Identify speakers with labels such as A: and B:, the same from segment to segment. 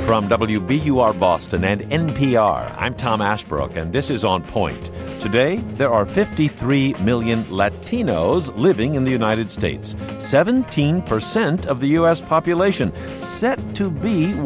A: From WBUR Boston and NPR, I'm Tom Ashbrook, and this is On Point. Today, there are 53 million Latinos living in the United States, 17% of the U.S. population, set to be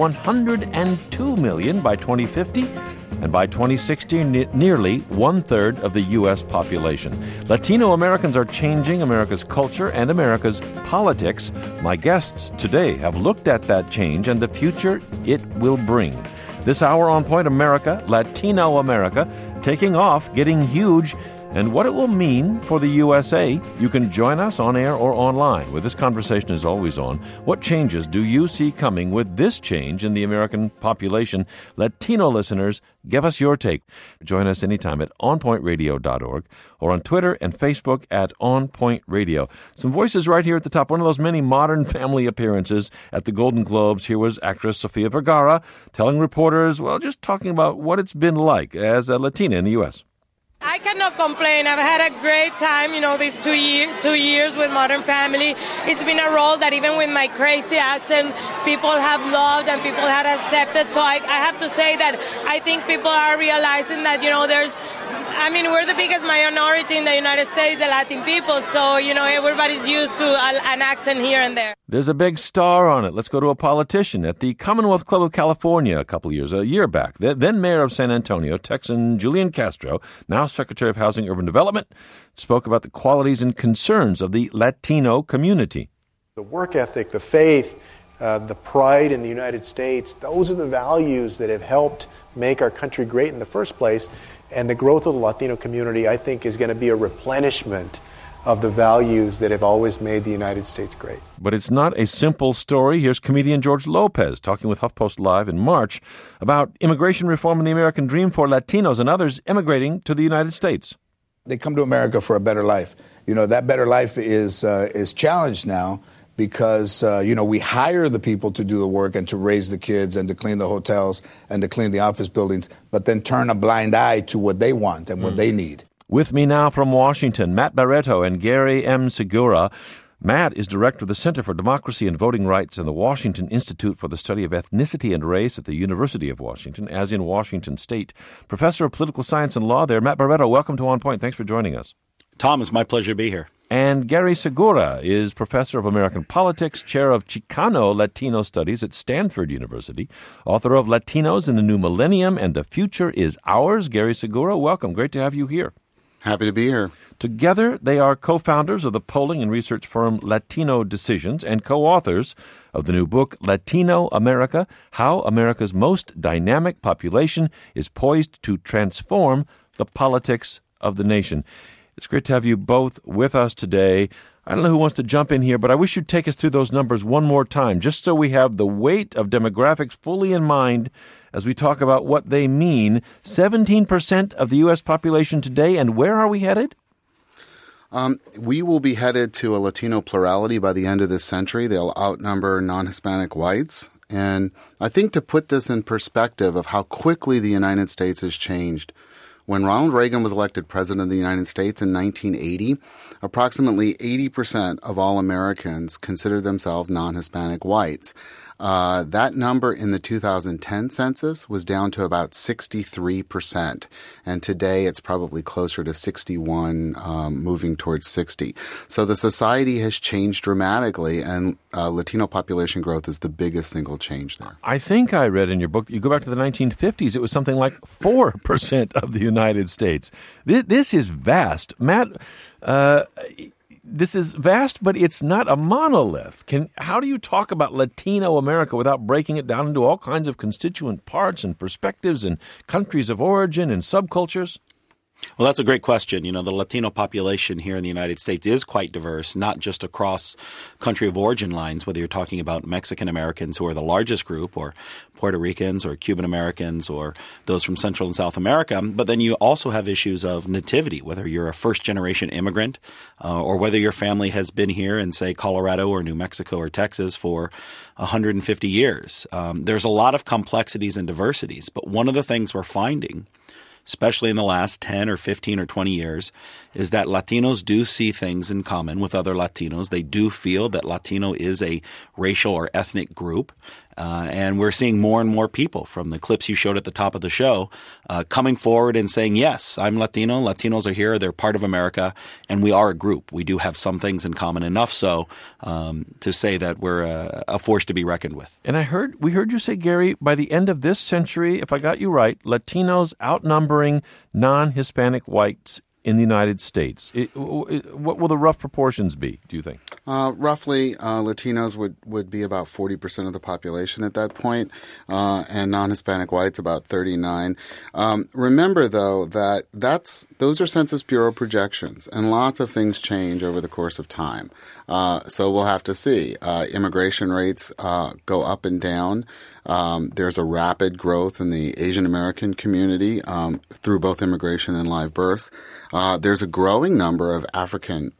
A: 102 million by 2050, and by 2060, nearly one-third of the U.S. population. Latino Americans are changing America's culture and America's politics. My guests today have looked at that change and the future it will bring. This hour on Point America, Latino America, taking off, getting huge, and what it will mean for the USA. You can join us on air or online, where this conversation is always on. What changes do you see coming with this change in the American population? Latino listeners, give us your take. Join us anytime at onpointradio.org or on Twitter and Facebook at onpointradio. Some voices right here at the top. One of those many Modern Family appearances at the Golden Globes. Here was actress Sofia Vergara telling reporters, well, just talking about what it's been like as a Latina in the U.S.
B: I cannot complain. I've had a great time, these 2 years with Modern Family. It's been a role that even with my crazy accent, people have loved and people have accepted. So I have to say that I think people are realizing that, we're the biggest minority in the United States, the Latin people. So, everybody's used to an accent here and there.
A: There's a big star on it. Let's go to a politician at the Commonwealth Club of California a year back. Then Mayor of San Antonio, Texan Julian Castro, now Secretary of Housing and Urban Development, spoke about the qualities and concerns of the Latino community.
C: The work ethic, the faith, the pride in the United States, those are the values that have helped make our country great in the first place. And the growth of the Latino community, I think, is going to be a replenishment of the values that have always made the United States great.
A: But it's not a simple story. Here's comedian George Lopez talking with HuffPost Live in March about immigration reform and the American dream for Latinos and others immigrating to the United States.
D: They come to America for a better life. That better life is challenged now because, we hire the people to do the work and to raise the kids and to clean the hotels and to clean the office buildings, but then turn a blind eye to what they want and what they need.
A: With me now from Washington, Matt Barreto and Gary M. Segura. Matt is director of the Center for Democracy and Voting Rights and the Washington Institute for the Study of Ethnicity and Race at the University of Washington, as in Washington State. Professor of Political Science and Law there. Matt Barreto, welcome to On Point. Thanks for joining us.
E: Tom, it's my pleasure to be here.
A: And Gary Segura is Professor of American Politics, Chair of Chicano Latino Studies at Stanford University, author of Latinos in the New Millennium and the Future is Ours. Gary Segura, welcome. Great to have you here.
F: Happy to be here.
A: Together, they are co-founders of the polling and research firm Latino Decisions and co-authors of the new book, Latino America, How America's Most Dynamic Population is Poised to Transform the Politics of the Nation. It's great to have you both with us today. I don't know who wants to jump in here, but I wish you'd take us through those numbers one more time, just so we have the weight of demographics fully in mind as we talk about what they mean. 17% of the U.S. population today, and where are we headed?
F: We will be headed to a Latino plurality by the end of this century. They'll outnumber non-Hispanic whites. And I think to put this in perspective of how quickly the United States has changed, when Ronald Reagan was elected president of the United States in 1980, approximately 80% of all Americans considered themselves non-Hispanic whites. That number in the 2010 census was down to about 63%. And today it's probably closer to 61, moving towards 60. So the society has changed dramatically, and Latino population growth is the biggest single change there.
A: I think I read in your book, you go back to the 1950s, it was something like 4% of the United States. This is vast. Matt, this is vast, but it's not a monolith. How do you talk about Latino America without breaking it down into all kinds of constituent parts and perspectives and countries of origin and subcultures?
E: Well, that's a great question. The Latino population here in the United States is quite diverse, not just across country of origin lines, whether you're talking about Mexican Americans, who are the largest group, or Puerto Ricans or Cuban Americans or those from Central and South America. But then you also have issues of nativity, whether you're a first-generation immigrant or whether your family has been here in, say, Colorado or New Mexico or Texas for 150 years. There's a lot of complexities and diversities. But one of the things we're finding, especially in the last 10 or 15 or 20 years, is that Latinos do see things in common with other Latinos. They do feel that Latino is a racial or ethnic group. And we're seeing more and more people from the clips you showed at the top of the show coming forward and saying, yes, I'm Latino. Latinos are here. They're part of America. And we are a group. We do have some things in common, enough so to say that we're a force to be reckoned with.
A: And we heard you say, Gary, by the end of this century, if I got you right, Latinos outnumbering non-Hispanic whites in the United States. What will the rough proportions be, do you think?
F: Roughly, Latinos would be about 40% of the population at that point, and non-Hispanic whites about 39%. Remember, though, that those are Census Bureau projections, and lots of things change over the course of time. So we'll have to see. Immigration rates go up and down. There's a rapid growth in the Asian American community through both immigration and live births. There's a growing number of African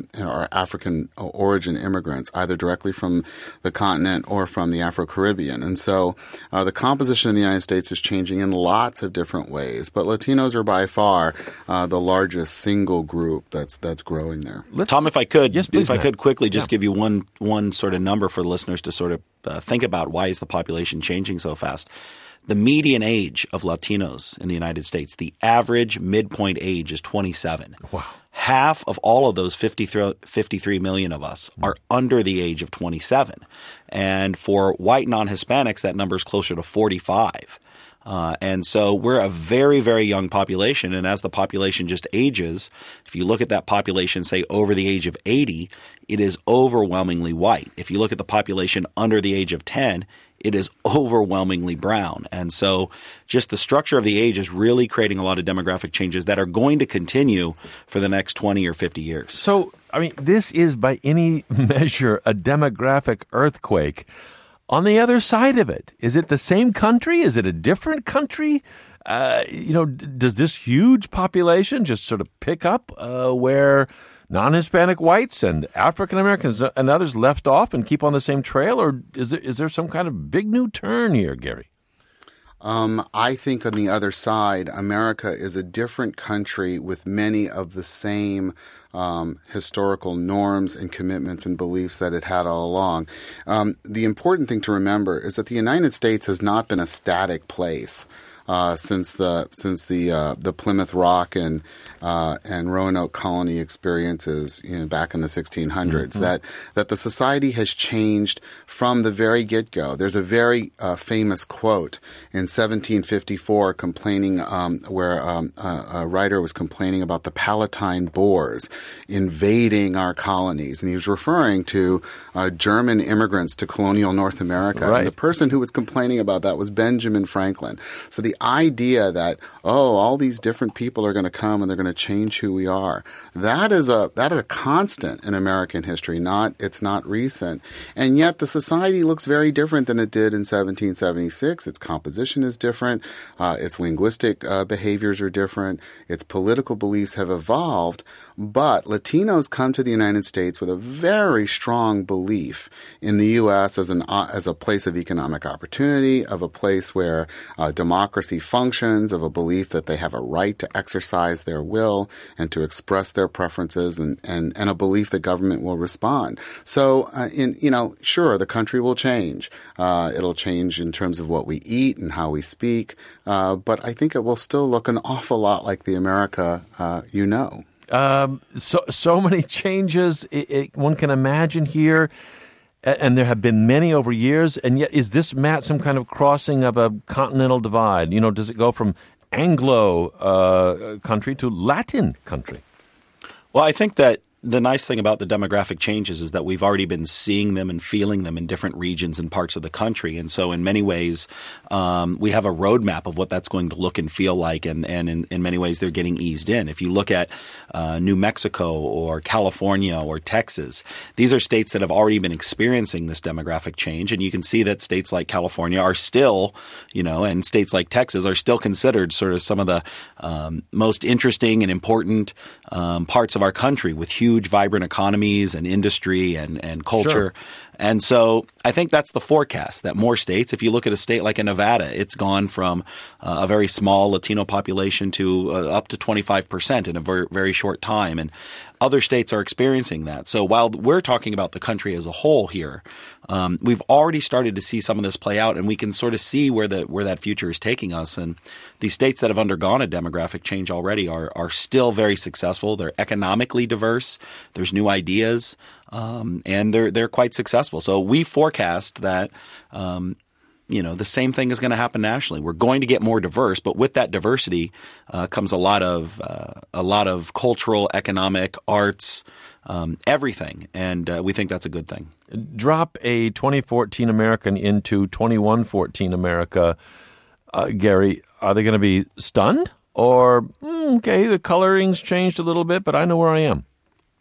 F: origin immigrants, either directly from the continent or from the Afro-Caribbean. And so the composition of the United States is changing in lots of different ways. But Latinos are by far the largest single group that's growing there.
E: Tom, if I could,
A: yes, please,
E: quickly just give you one sort of number for listeners to sort of think about why is the population changing so fast. The median age of Latinos in the United States, the average midpoint age is 27.
A: Wow.
E: Half of all of those 53 million of us are under the age of 27. And for white non-Hispanics, that number is closer to 45. And so we're a very, very young population. And as the population just ages, if you look at that population, say, over the age of 80, it is overwhelmingly white. If you look at the population under the age of 10, it is overwhelmingly brown. And so just the structure of the age is really creating a lot of demographic changes that are going to continue for the next 20 or 50 years.
A: So, I mean, this is by any measure a demographic earthquake. On the other side of it, is it the same country? Is it a different country? Does this huge population just sort of pick up where non-Hispanic whites and African Americans and others left off and keep on the same trail? Or is there some kind of big new turn here, Gary?
F: I think on the other side, America is a different country with many of the same historical norms and commitments and beliefs that it had all along. The important thing to remember is that the United States has not been a static place since the Plymouth Rock and Roanoke colony experiences, back in the 1600s. Mm-hmm. That the society has changed from the very get-go. There's a very famous quote in 1754 complaining where a writer was complaining about the Palatine Boers invading our colonies, and he was referring to German immigrants to colonial North America.
A: Right.
F: And the person who was complaining about that was Benjamin Franklin. So the idea that, all these different people are going to come and they're going to change who we are, that is a constant in American history. It's not recent. And yet the society looks very different than it did in 1776. Its composition is different. Its linguistic behaviors are different. Its political beliefs have evolved. But Latinos come to the United States with a very strong belief in the U.S. as a place of economic opportunity, of a place where democracy functions, of a belief that they have a right to exercise their will and to express their preferences, and a belief that government will respond. So, sure, the country will change. It'll change in terms of what we eat and how we speak, but I think it will still look an awful lot like the America you know.
A: So many changes one can imagine here, and there have been many over years. And yet, is this, Matt, some kind of crossing of a continental divide? Does it go from Anglo country to Latin country?
E: Well, I think that the nice thing about the demographic changes is that we've already been seeing them and feeling them in different regions and parts of the country. And so in many ways, we have a roadmap of what that's going to look and feel like. And in many ways, they're getting eased in. If you look at New Mexico or California or Texas, these are states that have already been experiencing this demographic change. And you can see that states like California are still, and states like Texas are still considered sort of some of the most interesting and important parts of our country with huge, vibrant economies and industry and culture. Sure. And so I think that's the forecast, that more states, if you look at a state like Nevada, it's gone from a very small Latino population to up to 25% in a very, very short time. And other states are experiencing that. So while we're talking about the country as a whole here, we've already started to see some of this play out, and we can sort of see where that future is taking us. And these states that have undergone a demographic change already are still very successful. They're economically diverse. There's new ideas, and they're quite successful. So we forecast that the same thing is going to happen nationally. We're going to get more diverse, but with that diversity comes a lot of cultural, economic, arts, everything, and we think that's a good thing.
A: Drop a 2014 American into 2114 America, Gary. Are they going to be stunned, or okay, the coloring's changed a little bit, but I know where I am?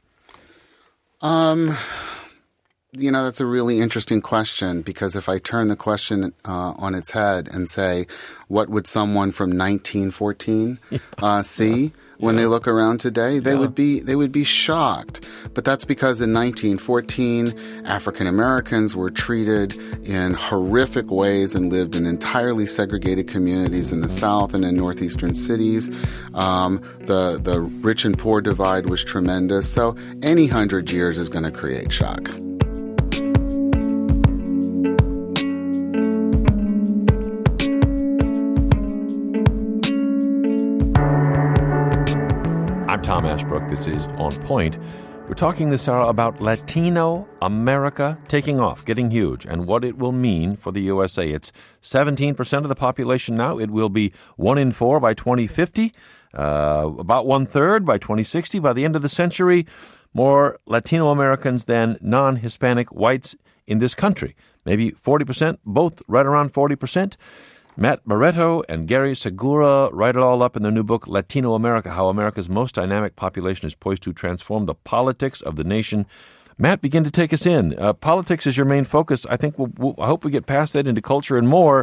F: That's a really interesting question, because if I turn the question on its head and say, what would someone from 1914 see when they look around today? They would be shocked. But that's because in 1914, African Americans were treated in horrific ways and lived in entirely segregated communities in the South and in northeastern cities. The rich and poor divide was tremendous. So any 100 years is going to create shock.
A: I'm Tom Ashbrook. This is On Point. We're talking this hour about Latino America taking off, getting huge, and what it will mean for the USA. It's 17% of the population now. It will be 1 in 4 by 2050, about 1/3 by 2060. By the end of the century, more Latino Americans than non-Hispanic whites in this country. Maybe 40%, both right around 40%. Matt Barreto and Gary Segura write it all up in their new book, Latino America, How America's Most Dynamic Population is Poised to Transform the Politics of the Nation. Matt, begin to take us in. Politics is your main focus. I think I hope we get past that into culture and more.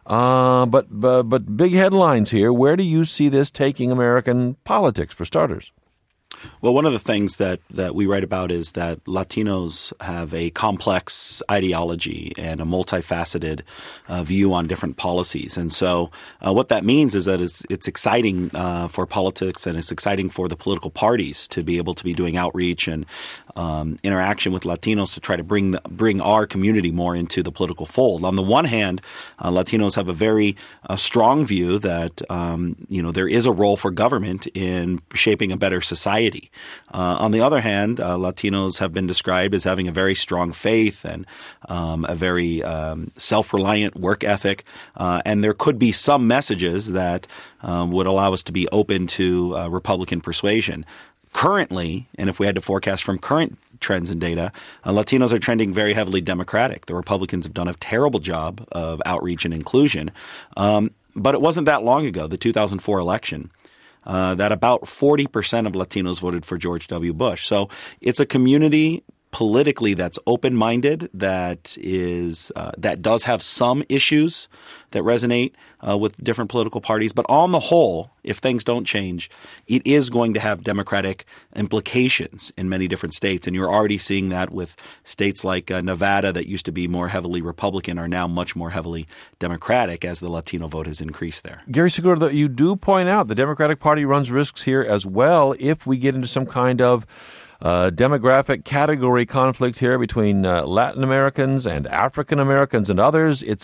A: But big headlines here. Where do you see this taking American politics, for starters?
E: Well, one of the things that we write about is that Latinos have a complex ideology and a multifaceted view on different policies. And so what that means is that it's exciting for politics, and it's exciting for the political parties to be able to be doing outreach and interaction with Latinos to try to bring our community more into the political fold. On the one hand, Latinos have a very strong view that there is a role for government in shaping a better society. On the other hand, Latinos have been described as having a very strong faith and a very self-reliant work ethic, and there could be some messages that would allow us to be open to Republican persuasion. Currently, and if we had to forecast from current trends and data, Latinos are trending very heavily Democratic. The Republicans have done a terrible job of outreach and inclusion. But it wasn't that long ago, the 2004 election, that about 40% of Latinos voted for George W. Bush. So it's a community politically that's open-minded, that does have some issues that resonate with different political parties. But on the whole, if things don't change, it is going to have Democratic implications in many different states. And you're already seeing that with states like Nevada that used to be more heavily Republican are now much more heavily Democratic as the Latino vote has increased there.
A: Gary Segura, you do point out the Democratic Party runs risks here as well if we get into some kind of demographic category conflict here between Latin Americans and African Americans and others. It's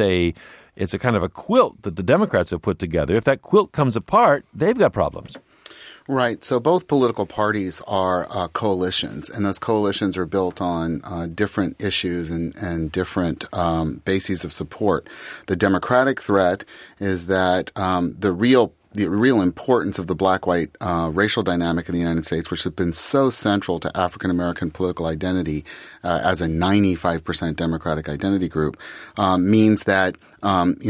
A: a kind of a quilt that the Democrats have put together. If that quilt comes apart, they've got problems.
F: Right. So both political parties are coalitions, and those coalitions are built on different issues and different bases of support. The Democratic threat is that the real importance of the black-white racial dynamic in the United States, which has been so central to African-American political identity as a 95% Democratic identity group, means that,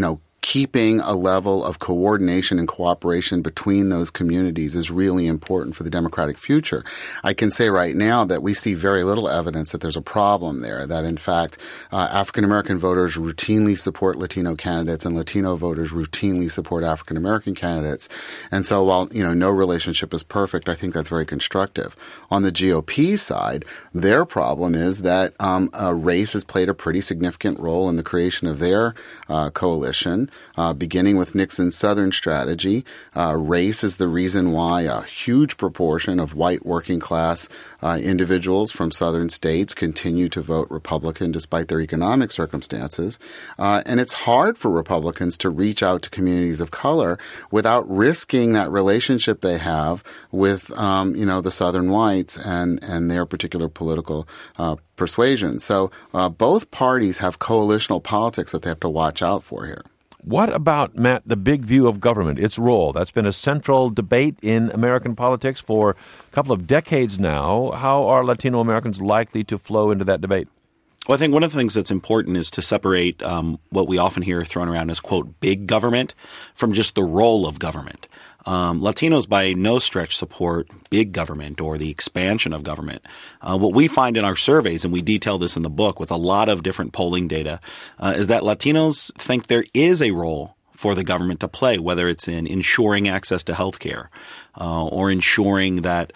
F: keeping a level of coordination and cooperation between those communities is really important for the democratic future. I can say right now that we see very little evidence that there's a problem there, that in fact African-American voters routinely support Latino candidates and Latino voters routinely support African-American candidates. And so while, no relationship is perfect, I think that's very constructive. On the GOP side, their problem is that race has played a pretty significant role in the creation of their coalition, beginning with Nixon's Southern strategy. Race is the reason why a huge proportion of white working class individuals from Southern states continue to vote Republican despite their economic circumstances. And it's hard for Republicans to reach out to communities of color without risking that relationship they have with, the Southern whites and their particular political persuasion. So both parties have coalitional politics that they have to watch out for here.
A: What about, Matt, the big view of government, its role? That's been a central debate in American politics for a couple of decades now. How are Latino Americans likely to flow into that debate?
E: Well, I think one of the things that's important is to separate what we often hear thrown around as, quote, big government from just the role of government. Latinos by no stretch support big government or the expansion of government. What we find in our surveys, and we detail this in the book with a lot of different polling data, is that Latinos think there is a role for the government to play, whether it's in ensuring access to health care or ensuring that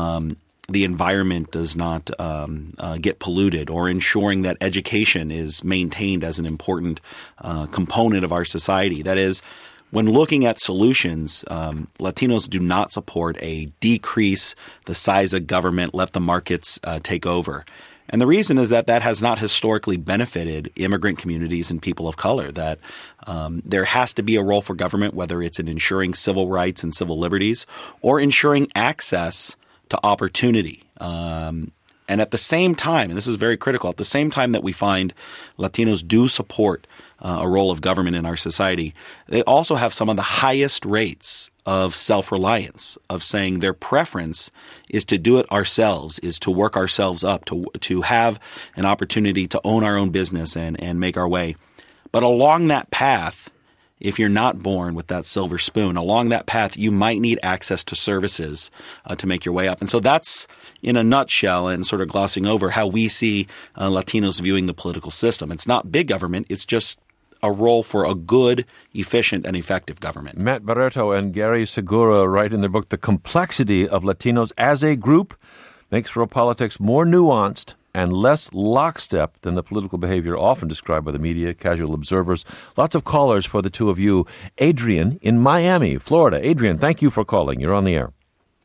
E: the environment does not get polluted, or ensuring that education is maintained as an important component of our society. That is, when looking at solutions, Latinos do not support a decrease the size of government, let the markets take over. And the reason is that has not historically benefited immigrant communities and people of color, that there has to be a role for government, whether it's in ensuring civil rights and civil liberties or ensuring access to opportunity. And at the same time, and this is very critical, at the same time that we find Latinos do support a role of government in our society, they also have some of the highest rates of self-reliance, of saying their preference is to do it ourselves, is to work ourselves up, to have an opportunity to own our own business and make our way. But along that path, if you're not born with that silver spoon, along that path, you might need access to services to make your way up. And so that's, in a nutshell, and sort of glossing over, how we see Latinos viewing the political system. It's not big government. It's just a role for a good, efficient, and effective government.
A: Matt Barreto and Gary Segura write in their book, The Complexity of Latinos as a Group Makes for a Politics More Nuanced and Less Lockstep Than the Political Behavior Often Described by the Media, Casual Observers. Lots of callers for the two of you. Adrian in Miami, Florida. Adrian, thank you for calling. You're on the air.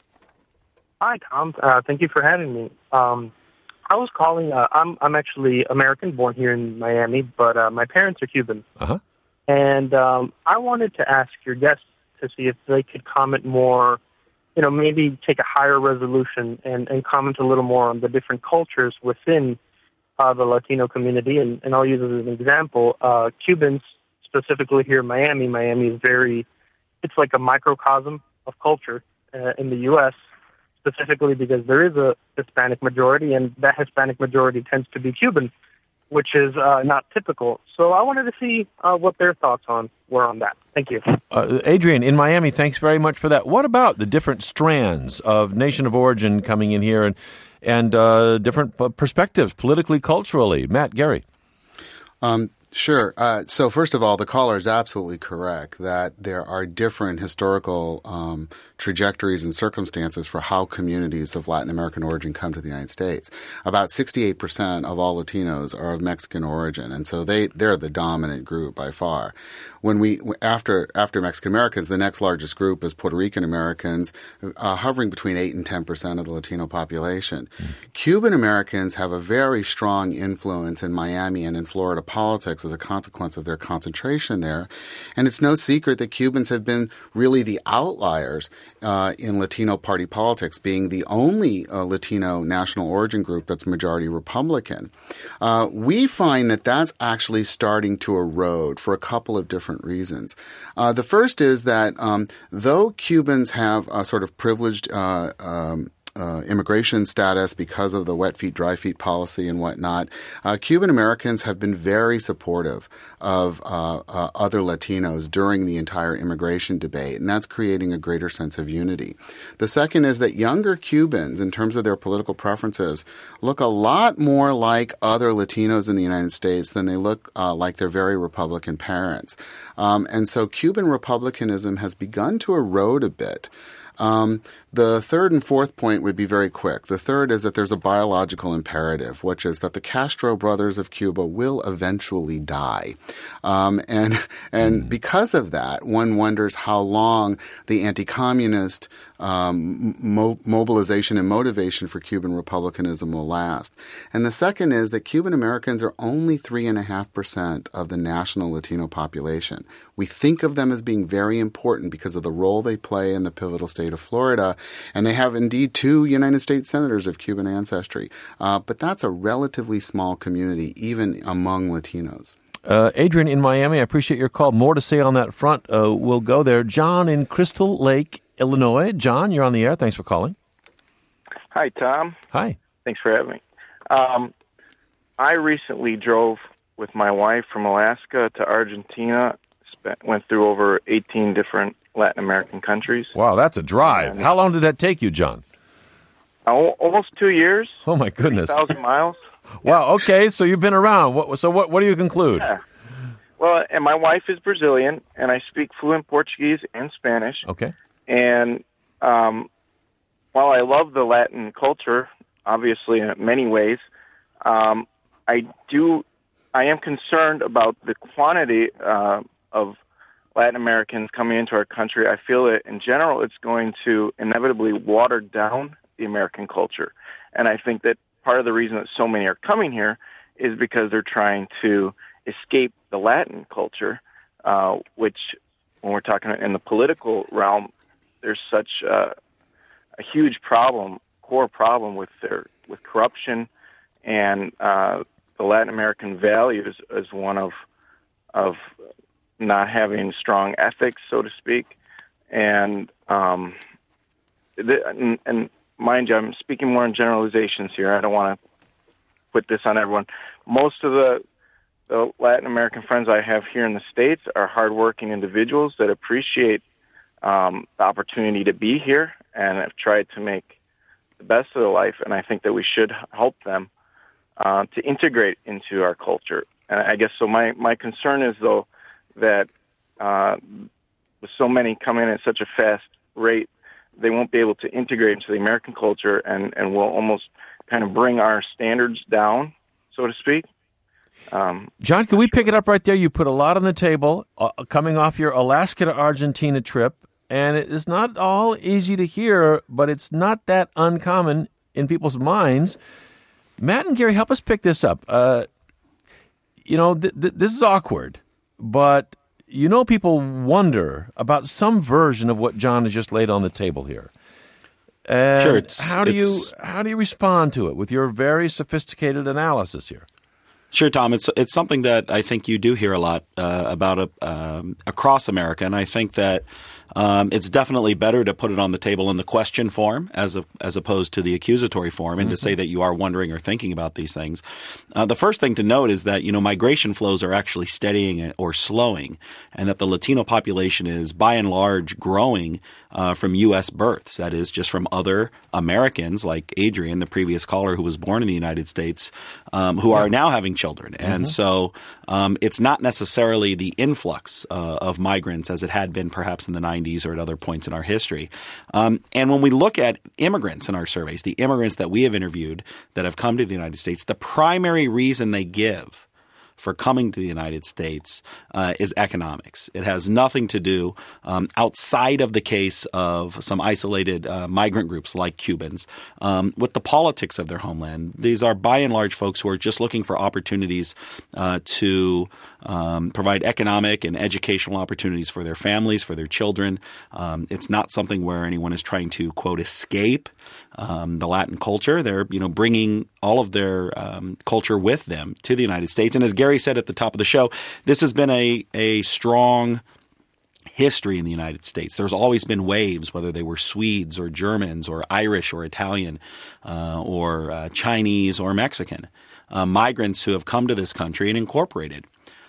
G: Hi, Tom. Thank you for having me. I was calling. I'm actually American, born here in Miami, but my parents are Cuban.
A: Uh-huh.
G: And I wanted to ask your guests to see if they could comment more, maybe take a higher resolution and comment a little more on the different cultures within the Latino community. And I'll use it as an example. Cubans, specifically here in Miami, is it's like a microcosm of culture in the U.S., specifically because there is a Hispanic majority, and that Hispanic majority tends to be Cuban, which is not typical. So I wanted to see what their thoughts were on that. Thank you.
A: Adrian, in Miami, thanks very much for that. What about the different strands of nation of origin coming in here and different perspectives, politically, culturally? Matt, Gary.
F: Sure. So first of all, the caller is absolutely correct that there are different historical trajectories and circumstances for how communities of Latin American origin come to the United States. About 68% of all Latinos are of Mexican origin, and so they're the dominant group by far. After Mexican Americans, the next largest group is Puerto Rican Americans, hovering between 8 and 10% of the Latino population. Cuban Americans have a very strong influence in Miami and in Florida politics as a consequence of their concentration there. And it's no secret that Cubans have been really the outliers in Latino party politics, being the only Latino national origin group that's majority Republican. We find that that's actually starting to erode for a couple of different reasons. The first is that though Cubans have a sort of privileged immigration status because of the wet feet, dry feet policy and whatnot, Cuban Americans have been very supportive of other Latinos during the entire immigration debate, and that's creating a greater sense of unity. The second is that younger Cubans, in terms of their political preferences, look a lot more like other Latinos in the United States than they look like their very Republican parents. And so Cuban republicanism has begun to erode a bit. The third and fourth point would be very quick. The third is that there's a biological imperative, which is that the Castro brothers of Cuba will eventually die. And because of that, one wonders how long the anti-communist mobilization and motivation for Cuban republicanism will last. And the second is that Cuban Americans are only 3.5% of the national Latino population. We think of them as being very important because of the role they play in the pivotal state of Florida, and they have indeed 2 United States senators of Cuban ancestry. But that's a relatively small community, even among Latinos.
A: Adrian in Miami, I appreciate your call. More to say on that front. We'll go there. John in Crystal Lake, Illinois. John, you're on the air. Thanks for calling.
H: Hi, Tom.
A: Hi.
H: Thanks for having me. I recently drove with my wife from Alaska to Argentina, went through over 18 different Latin American countries.
A: Wow, that's a drive. How long did that take you, John?
H: Almost 2 years.
A: Oh, my goodness.
H: 3,000 miles.
A: Wow, okay, so you've been around. What do you conclude?
H: Yeah. Well, and my wife is Brazilian, and I speak fluent Portuguese and Spanish.
A: Okay.
H: And while I love the Latin culture, obviously in many ways, I am concerned about the quantity of Latin Americans coming into our country. I feel that in general it's going to inevitably water down the American culture. And I think that part of the reason that so many are coming here is because they're trying to escape the Latin culture, which, when we're talking in the political realm, there's such a huge problem, core problem with corruption, and the Latin American values as one of not having strong ethics, so to speak, and mind you, I'm speaking more in generalizations here. I don't want to put this on everyone. Most of the Latin American friends I have here in the States are hardworking individuals that appreciate the opportunity to be here and have tried to make the best of their life, and I think that we should help them to integrate into our culture. And I guess so my concern is, though, that with so many coming in at such a fast rate, they won't be able to integrate into the American culture and will almost kind of bring our standards down, so to speak.
A: John, can we pick it up right there? You put a lot on the table coming off your Alaska to Argentina trip, and it is not all easy to hear, but it's not that uncommon in people's minds. Matt and Gary, help us pick this up. This is awkward, but people wonder about some version of what John has just laid on the table here. And
E: sure.
A: How do you respond to it with your very sophisticated analysis here?
E: Sure, Tom. It's something that I think you do hear a lot about across America, and I think that it's definitely better to put it on the table in the question form as opposed to the accusatory form, and to say that you are wondering or thinking about these things. The first thing to note is that migration flows are actually steadying or slowing, and that the Latino population is by and large growing from U.S. births. That is, just from other Americans like Adrian, the previous caller who was born in the United States, who are now having children. And so it's not necessarily the influx of migrants as it had been perhaps in the 90s or at other points in our history. And when we look at immigrants in our surveys, the immigrants that we have interviewed that have come to the United States, the primary reason they give for coming to the United States is economics. It has nothing to do outside of the case of some isolated migrant groups like Cubans with the politics of their homeland. These are by and large folks who are just looking for opportunities to provide economic and educational opportunities for their families, for their children. It's not something where anyone is trying to, quote, escape the Latin culture. They're, bringing all of their culture with them to the United States. And as Gary said at the top of the show, this has been a strong history in the United States. There's always been waves, whether they were Swedes or Germans or Irish or Italian or Chinese or Mexican, migrants who have come to this country and incorporated.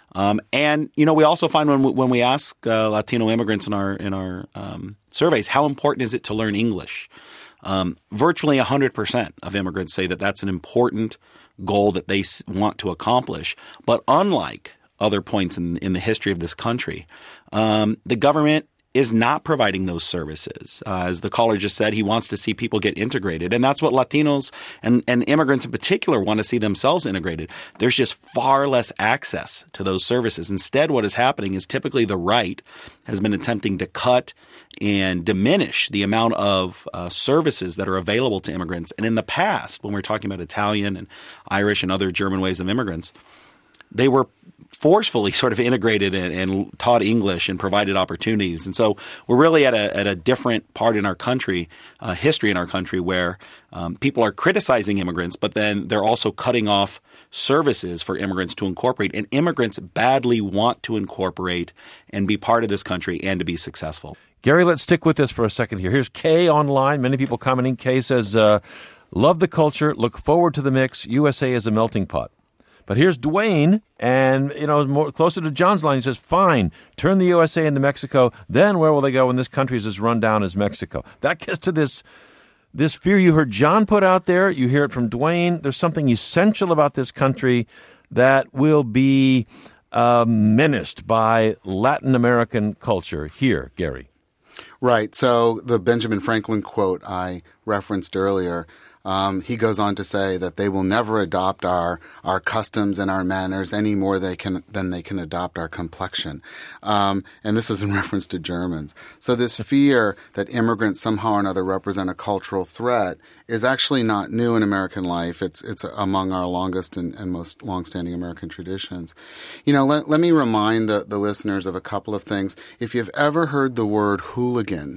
E: And we also find when we ask Latino immigrants in our surveys, how important is it to learn English? Virtually 100% of immigrants say that that's an important goal that they want to accomplish. But unlike other points in the history of this country, the government is not providing those services. As the caller just said, he wants to see people get integrated. And that's what Latinos and immigrants in particular want to see themselves integrated. There's just far less access to those services. Instead, what is happening is typically the right has been attempting to cut and diminish the amount of services that are available to immigrants. And in the past, when we're talking about Italian and Irish and other German waves of immigrants, they were forcefully sort of integrated and taught English and provided opportunities. And so we're really at a different part in our country, history in our country, where people are criticizing immigrants, but then they're also cutting off services for immigrants to incorporate. And immigrants badly want to incorporate and be part of this country and to be successful.
A: Gary, let's stick with this for a second here. Here's Kay online. Many people commenting. Kay says, love the culture, look forward to the mix. USA is a melting pot. But here's Dwayne, and, more closer to John's line. He says, fine, turn the USA into Mexico. Then where will they go when this country is as run down as Mexico? That gets to this fear you heard John put out there. You hear it from Dwayne. There's something essential about this country that will be menaced by Latin American culture. Here, Gary.
F: Right. So the Benjamin Franklin quote I referenced earlier, he goes on to say that they will never adopt our customs and our manners any more than they can adopt our complexion. And this is in reference to Germans. So this fear that immigrants somehow or another represent a cultural threat is actually not new in American life. It's among our longest and most longstanding American traditions. Let me remind the listeners of a couple of things. If you've ever heard the word hooligan,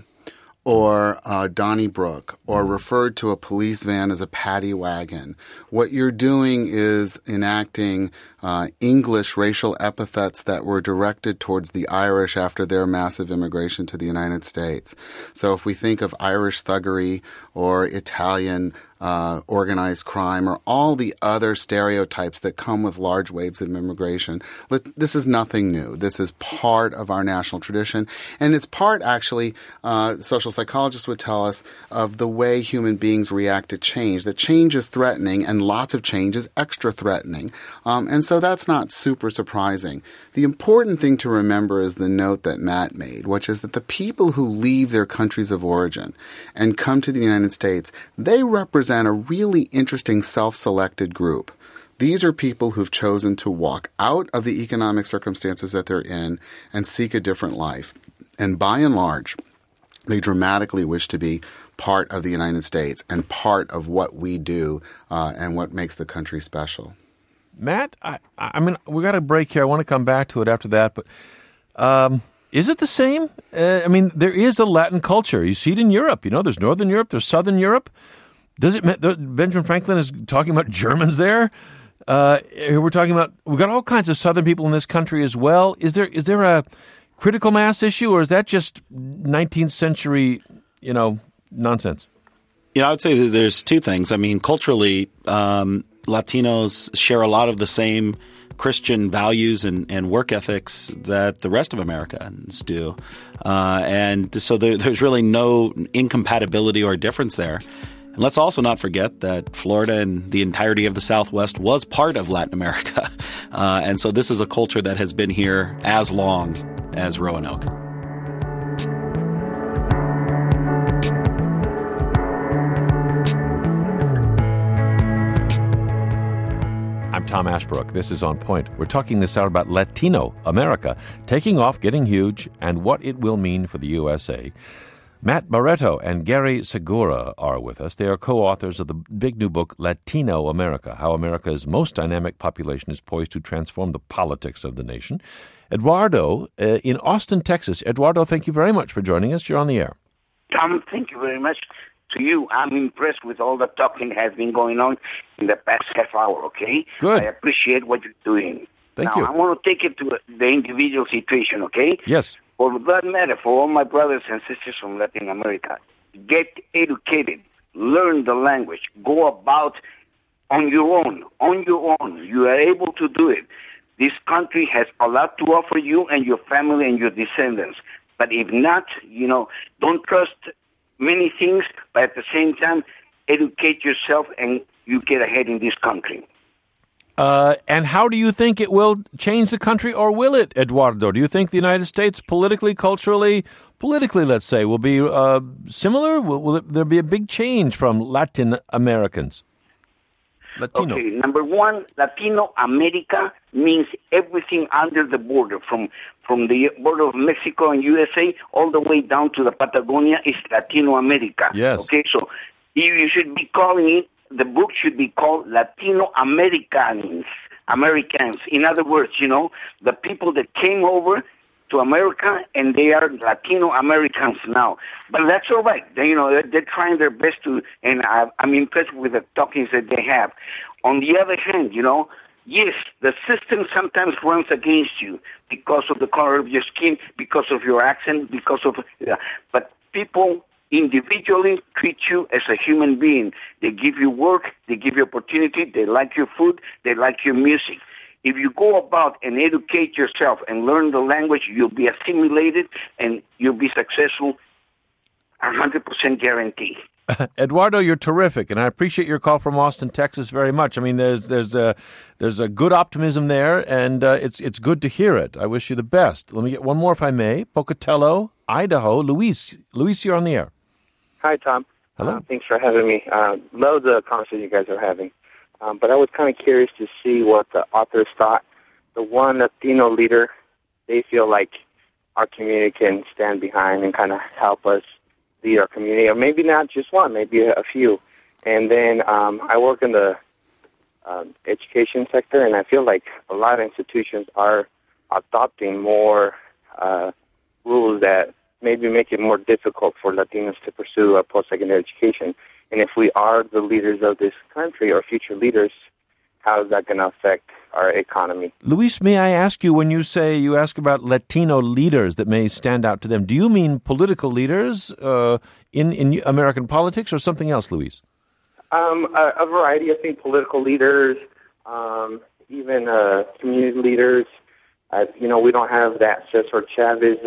F: or Donnybrook, or referred to a police van as a paddy wagon, what you're doing is enacting English racial epithets that were directed towards the Irish after their massive immigration to the United States. So if we think of Irish thuggery or Italian organized crime or all the other stereotypes that come with large waves of immigration, this is nothing new. This is part of our national tradition. And it's part, actually, social psychologists would tell us, of the way human beings react to change. That change is threatening and lots of change is extra threatening. And so that's not super surprising. The important thing to remember is the note that Matt made, which is that the people who leave their countries of origin and come to the United States, they represent a really interesting self-selected group. These are people who've chosen to walk out of the economic circumstances that they're in and seek a different life. And by and large, they dramatically wish to be part of the United States and part of what we do and what makes the country special.
A: Matt, I mean, we got a break here. I want to come back to it after that, but is it the same? I mean, there is a Latin culture. You see it in Europe. There's Northern Europe, there's Southern Europe. Benjamin Franklin is talking about Germans there. We're talking about, we've got all kinds of Southern people in this country as well. Is there a critical mass issue, or is that just 19th century, nonsense?
E: I would say that there's two things. I mean, culturally, Latinos share a lot of the same Christian values and work ethics that the rest of Americans do. And so there's really no incompatibility or difference there. And let's also not forget that Florida and the entirety of the Southwest was part of Latin America. And so this is a culture that has been here as long as Roanoke.
A: I'm Tom Ashbrook. This is On Point. We're talking this hour about Latino America, taking off, getting huge, and what it will mean for the USA. Matt Barreto and Gary Segura are with us. They are co-authors of the big new book, Latino America, How America's Most Dynamic Population is Poised to Transform the Politics of the Nation. Eduardo in Austin, Texas. Eduardo, thank you very much for joining us. You're on the air.
I: Tom, thank you very much. To you, I'm impressed with all the talking that has been going on in the past half hour, okay?
A: Good.
I: I appreciate what you're doing.
A: Thank you.
I: Now, I want to take it to the individual situation, okay?
A: Yes.
I: for that matter, for all my brothers and sisters from Latin America, get educated, learn the language, go about on your own. You are able to do it. This country has a lot to offer you and your family and your descendants. But if not, don't trust many things, but at the same time, educate yourself and you get ahead in this country.
A: And how do you think it will change the country, or will it, Eduardo? Do you think the United States politically, culturally, let's say, will be similar? Will there be a big change from Latin Americans? Latino.
I: Okay, number one, Latino America means everything under the border, from the border of Mexico and USA all the way down to the Patagonia is Latino America.
A: Yes.
I: Okay, so you should be calling it, the book should be called Latino Americans. In other words, the people that came over to America, and they are Latino Americans now. But that's all right. They're trying their best to, and I'm impressed with the talkings that they have. On the other hand, yes, the system sometimes runs against you because of the color of your skin, because of your accent, but people individually treat you as a human being. They give you work, they give you opportunity, they like your food, they like your music. If you go about and educate yourself and learn the language, you'll be assimilated and you'll be successful, 100% guarantee.
A: Eduardo, you're terrific, and I appreciate your call from Austin, Texas, very much. I mean, there's a good optimism there, and it's good to hear it. I wish you the best. Let me get one more, if I may. Pocatello, Idaho. Luis, you're on the air.
J: Hi, Tom.
A: Hello.
J: Thanks for having me. Love the conversation you guys are having. But I was kind of curious to see what the authors thought. The one Latino leader they feel like our community can stand behind and kind of help us lead our community, or maybe not just one, maybe a few. And then I work in the education sector, and I feel like a lot of institutions are adopting more rules that maybe make it more difficult for Latinos to pursue a post-secondary education. And if we are the leaders of this country or future leaders, how is that going to affect our economy?
A: Luis, may I ask you, when you ask about Latino leaders that may stand out to them, do you mean political leaders in American politics or something else, Luis?
J: A variety. I think political leaders, even community leaders. We don't have that Cesar Chavez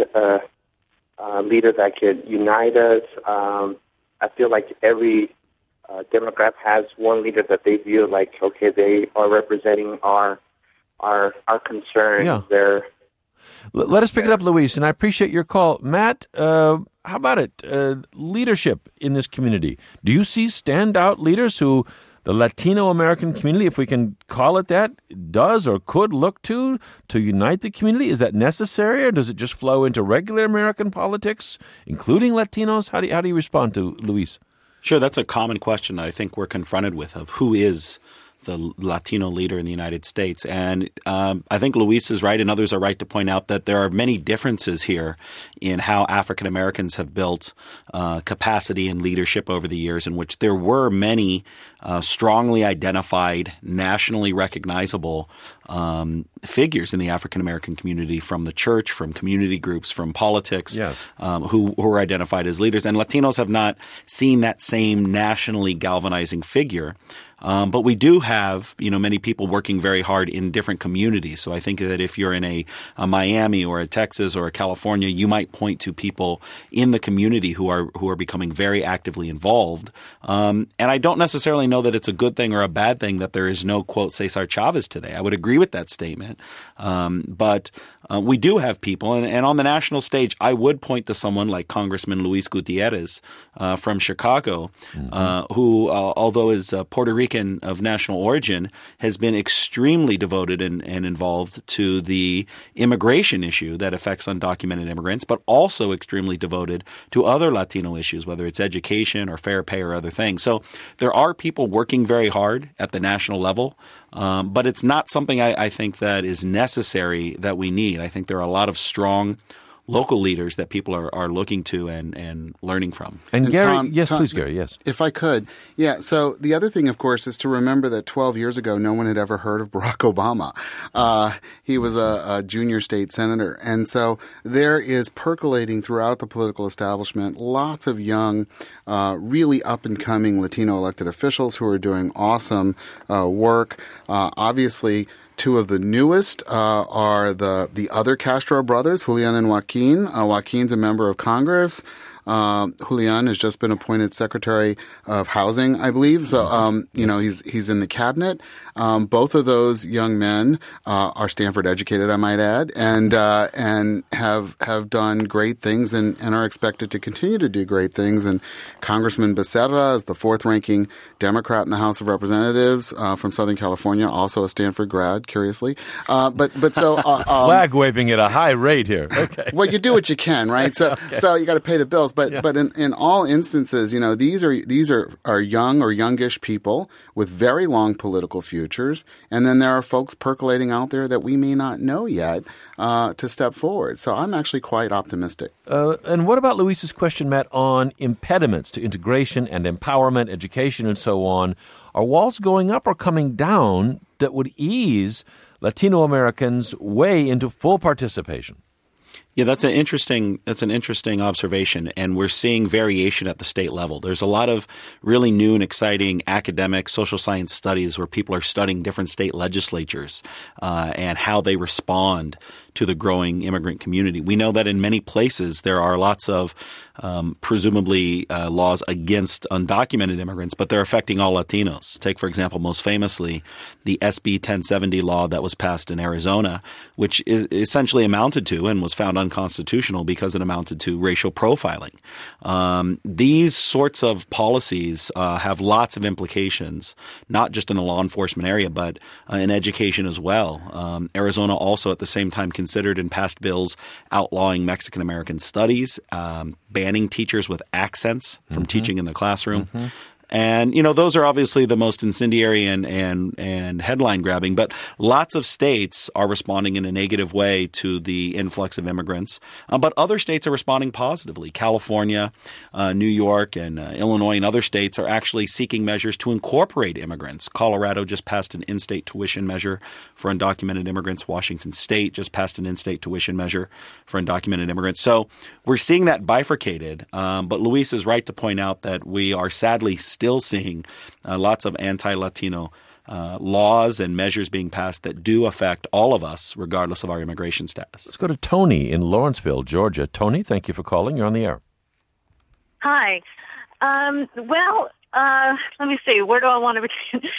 J: leader that could unite us. I feel like every Democrat has one leader that they view like, okay, they are representing our concerns.
A: Yeah. Let us pick it up, Luis, and I appreciate your call. Matt, how about it? Leadership in this community. Do you see standout leaders who the Latino American community, if we can call it that, does or could look to unite the community? Is that necessary, or does it just flow into regular American politics, including Latinos? How do you respond to Luis?
E: Sure, that's a common question I think we're confronted with, of who is the Latino leader in the United States. And I think Luis is right, and others are right to point out that there are many differences here in how African Americans have built capacity and leadership over the years, in which there were many strongly identified, nationally recognizable figures in the African American community, from the church, from community groups, from politics, who were identified as leaders. And Latinos have not seen that same nationally galvanizing figure. But we do have, many people working very hard in different communities. So I think that if you're in a Miami or a Texas or a California, you might point to people in the community who are becoming very actively involved. And I don't necessarily know that it's a good thing or a bad thing that there is no, quote, Cesar Chavez today. I would agree with that statement. But we do have people, and on the national stage, I would point to someone like Congressman Luis Gutierrez from Chicago, who, although is Puerto Rican of national origin, has been extremely devoted and involved to the immigration issue that affects undocumented immigrants, but also extremely devoted to other Latino issues, whether it's education or fair pay or other things. So there are people working very hard at the national level. But it's not something I think that is necessary, that we need. I think there are a lot of strong local leaders that people are looking to and learning from.
A: And Gary,
F: Tom,
A: please, Gary, yes.
F: If I could. Yeah, so the other thing, of course, is to remember that 12 years ago, no one had ever heard of Barack Obama. He was a junior state senator. And so there is percolating throughout the political establishment lots of young, really up-and-coming Latino elected officials who are doing awesome work. Obviously, two of the newest are the other Castro brothers, Julian and Joaquin. Joaquin's a member of Congress. Julian has just been appointed Secretary of Housing, I believe. So, he's in the cabinet. Both of those young men are Stanford educated, I might add, and have done great things and are expected to continue to do great things. And Congressman Becerra is the fourth-ranking Democrat in the House of Representatives from Southern California, also a Stanford grad, curiously.
A: Flag waving at a high rate here. Okay.
F: Well, you do what you can, right? So, so you got to pay the bills. But in all instances, these are young or youngish people with very long political futures, and then there are folks percolating out there that we may not know yet to step forward. So I'm actually quite optimistic.
A: And what about Luis's question, Matt, on impediments to integration and empowerment, education, and so on? Are walls going up or coming down that would ease Latino Americans' way into full participation?
E: Yeah, that's an interesting observation, and we're seeing variation at the state level. There's a lot of really new and exciting academic social science studies where people are studying different state legislatures and how they respond to the growing immigrant community. We know that in many places there are lots of presumably laws against undocumented immigrants, but they're affecting all Latinos. Take, for example, most famously, the SB 1070 law that was passed in Arizona, which is essentially amounted to and was found unconstitutional because it amounted to racial profiling. These sorts of policies have lots of implications, not just in the law enforcement area, but in education as well. Arizona also at the same time considered and passed bills outlawing Mexican-American studies, banning teachers with accents from teaching in the classroom. And, those are obviously the most incendiary and headline grabbing, but lots of states are responding in a negative way to the influx of immigrants. But other states are responding positively. California, New York, and Illinois and other states are actually seeking measures to incorporate immigrants. Colorado just passed an in-state tuition measure for undocumented immigrants. Washington State just passed an in-state tuition measure for undocumented immigrants. So we're seeing that bifurcated. But Luis is right to point out that we are sadly still seeing lots of anti-Latino laws and measures being passed that do affect all of us, regardless of our immigration status.
A: Let's go to Tony in Lawrenceville, Georgia. Tony, thank you for calling. You're on the air.
K: Hi. Let me see. Where do I want to begin?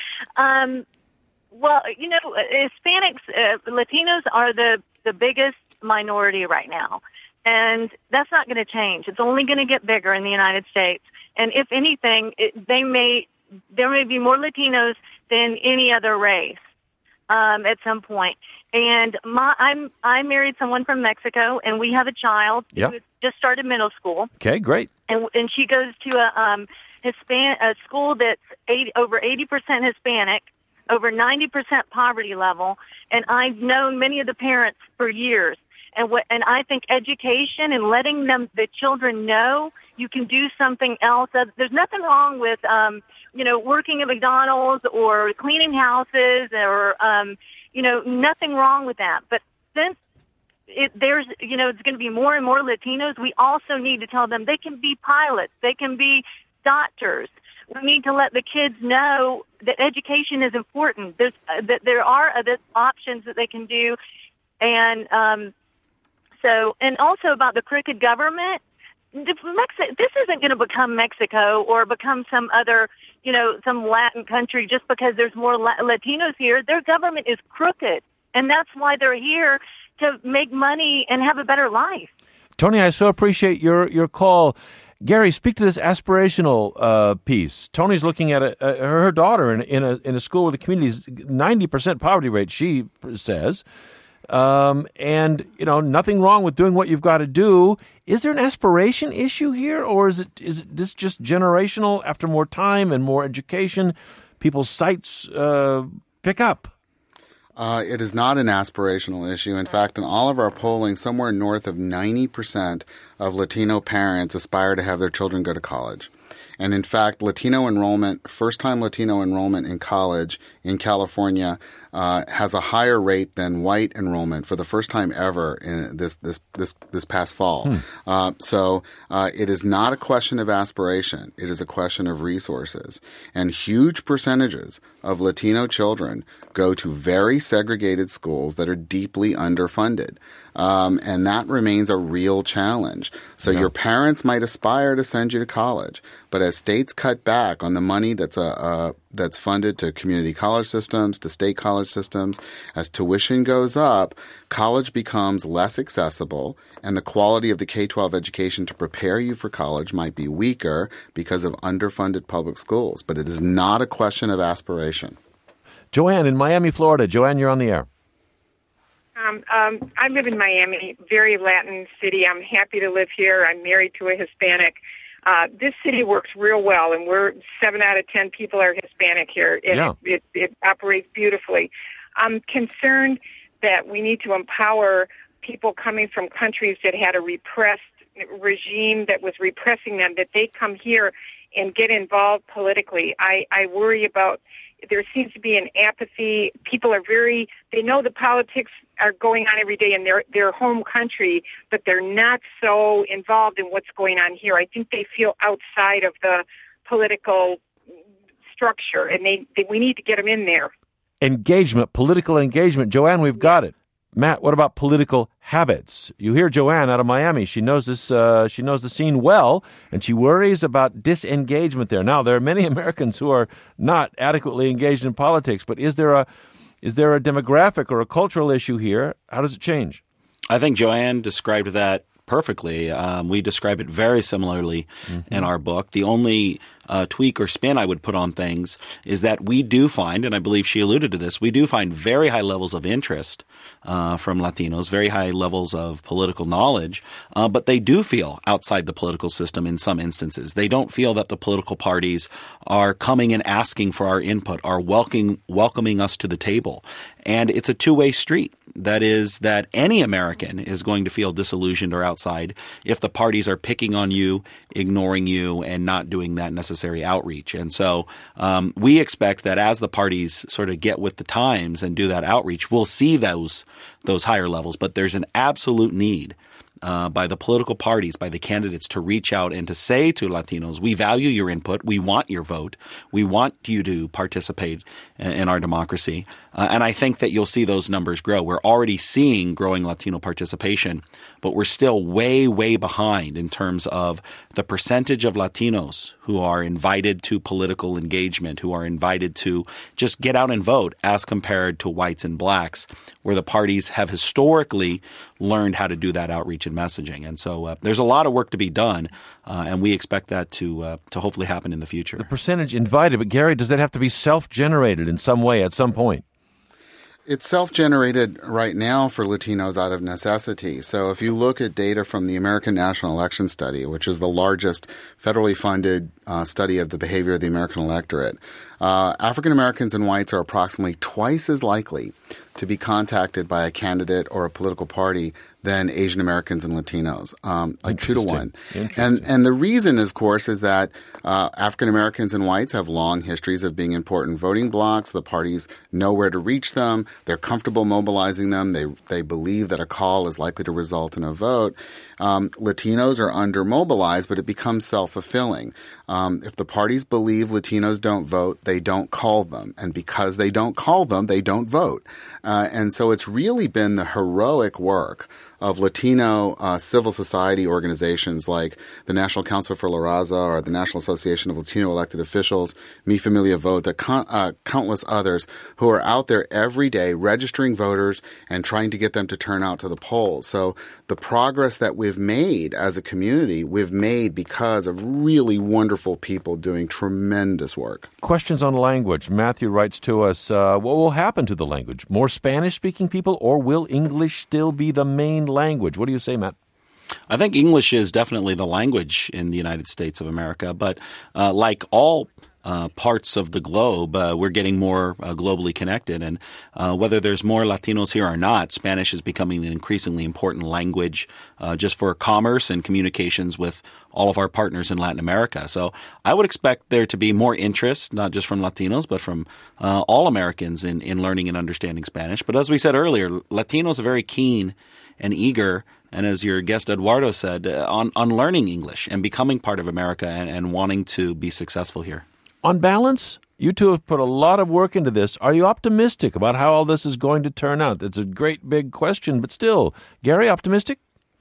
K: Hispanics, Latinos are the biggest minority right now. And that's not going to change. It's only going to get bigger in the United States. And if anything, there may be more Latinos than any other race at some point. And I married someone from Mexico, and we have a child who just started middle school.
A: Okay, great.
K: And she goes to a school that's over 80% Hispanic, over 90% poverty level. And I've known many of the parents for years. And I think education and letting the children know you can do something else. There's nothing wrong with, working at McDonald's or cleaning houses or, nothing wrong with that. But since it's going to be more and more Latinos, we also need to tell them they can be pilots. They can be doctors. We need to let the kids know that education is important. That there are other options that they can do. And, and also about the crooked government, this isn't going to become Mexico or become some other, some Latin country just because there's more Latinos here. Their government is crooked, and that's why they're here to make money and have a better life.
A: Tony, I so appreciate your call. Gary, speak to this aspirational piece. Tony's looking at her daughter in a school with a community's 90% poverty rate, she says. And nothing wrong with doing what you've got to do. Is there an aspiration issue here, or is this just generational? After more time and more education, people's sights pick up.
F: It is not an aspirational issue. In fact, in all of our polling, somewhere north of 90% of Latino parents aspire to have their children go to college. And in fact, first-time Latino enrollment in college in California has a higher rate than white enrollment for the first time ever in this past fall. So it is not a question of aspiration. It is a question of resources. And huge percentages of Latino children go to very segregated schools that are deeply underfunded. And that remains a real challenge. So your parents might aspire to send you to college, but as states cut back on the money that's funded to community college systems, to state college systems, as tuition goes up, college becomes less accessible, and the quality of the K-12 education to prepare you for college might be weaker because of underfunded public schools. But it is not a question of aspiration.
A: Joanne in Miami, Florida. Joanne, you're on the air.
L: I live in Miami, very Latin city. I'm happy to live here. I'm married to a Hispanic. This city works real well, and we're 7 out of 10 people are Hispanic here. It operates beautifully. I'm concerned that we need to empower people coming from countries that had a repressed regime that was repressing them, that they come here and get involved politically. I worry about there seems to be an apathy. People are they know the politics are going on every day in their home country, but they're not so involved in what's going on here. I think they feel outside of the political structure, and we need to get them in there.
A: Engagement, political engagement. Joanne, we've got it. Matt, what about political habits? You hear Joanne out of Miami. She knows this. She knows the scene well, and she worries about disengagement there. Now, there are many Americans who are not adequately engaged in politics, but is there a demographic or a cultural issue here? How does it change?
E: I think Joanne described that perfectly. We describe it very similarly in our book. The only tweak or spin I would put on things is that we do find, and I believe she alluded to this, we do find very high levels of interest from Latinos, very high levels of political knowledge, but they do feel outside the political system in some instances. They don't feel that the political parties are coming and asking for our input, are welcoming us to the table. And it's a two-way street. That is that any American is going to feel disillusioned or outside if the parties are picking on you, ignoring you, and not doing that necessary outreach. And so we expect that as the parties sort of get with the times and do that outreach, we'll see those higher levels. But there's an absolute need by the political parties, by the candidates, to reach out and to say to Latinos, we value your input. We want your vote. We want you to participate in our democracy. And I think that you'll see those numbers grow. We're already seeing growing Latino participation, but we're still way, way behind in terms of the percentage of Latinos who are invited to political engagement, who are invited to just get out and vote as compared to whites and blacks, where the parties have historically learned how to do that outreach and messaging. And so there's a lot of work to be done, and we expect that to hopefully happen in the future.
A: The percentage invited, but Gary, does that have to be self-generated in some way at some point?
F: It's self-generated right now for Latinos out of necessity. So if you look at data from the American National Election Study, which is the largest federally funded study of the behavior of the American electorate, African Americans and whites are approximately twice as likely to be contacted by a candidate or a political party than Asian Americans and Latinos, like 2 to 1. And the reason, of course, is that African Americans and whites have long histories of being important voting blocs. The parties know where to reach them. They're comfortable mobilizing them. They believe that a call is likely to result in a vote. Latinos are under-mobilized, but it becomes self-fulfilling. If the parties believe Latinos don't vote, they don't call them. And because they don't call them, they don't vote. And so it's really been the heroic work of Latino civil society organizations like the National Council for La Raza or the National Association of Latino Elected Officials, Mi Familia Vote, countless others who are out there every day registering voters and trying to get them to turn out to the polls. So the progress that we've made as a community, we've made because of really wonderful people doing tremendous work.
A: Questions on language. Matthew writes to us, what will happen to the language? More Spanish-speaking people, or will English still be the main language? What do you say, Matt?
E: I think English is definitely the language in the United States of America, but like all parts of the globe, we're getting more globally connected. And whether there's more Latinos here or not, Spanish is becoming an increasingly important language just for commerce and communications with all of our partners in Latin America. So I would expect there to be more interest, not just from Latinos, but from all Americans in learning and understanding Spanish. But as we said earlier, Latinos are very keen and eager, and as your guest Eduardo said, on learning English and becoming part of America and wanting to be successful here.
A: On balance, you two have put a lot of work into this. Are you optimistic about how all this is going to turn out? It's a great big question, but still. Gary, optimistic?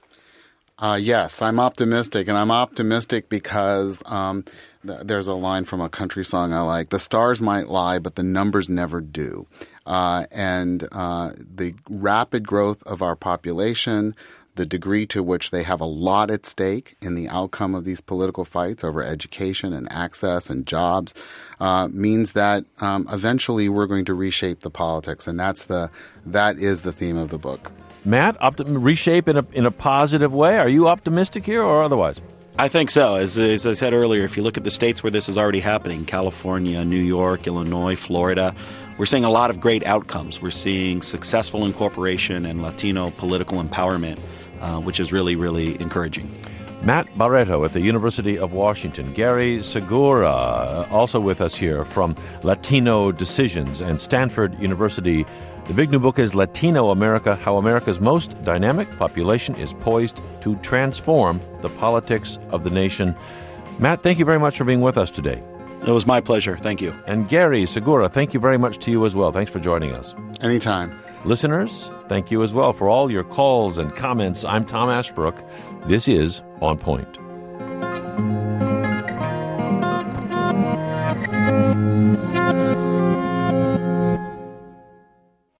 F: Yes, I'm optimistic, and I'm optimistic because there's a line from a country song I like. The stars might lie, but the numbers never do. And the rapid growth of our population, the degree to which they have a lot at stake in the outcome of these political fights over education and access and jobs means that eventually we're going to reshape the politics, and that is the theme of the book.
A: Matt, reshape in a positive way. Are you optimistic here or otherwise?
E: I think so. As I said earlier, if you look at the states where this is already happening, California, New York, Illinois, Florida, we're seeing a lot of great outcomes. We're seeing successful incorporation and Latino political empowerment, which is really, really encouraging.
A: Matt Barreto at the University of Washington. Gary Segura, also with us here from Latino Decisions and Stanford University. The big new book is Latino America, How America's Most Dynamic Population is Poised to Transform the Politics of the Nation. Matt, thank you very much for being with us today.
E: It was my pleasure. Thank you.
A: And Gary Segura, thank you very much to you as well. Thanks for joining us.
F: Anytime.
A: Listeners, thank you as well for all your calls and comments. I'm Tom Ashbrook. This is On Point.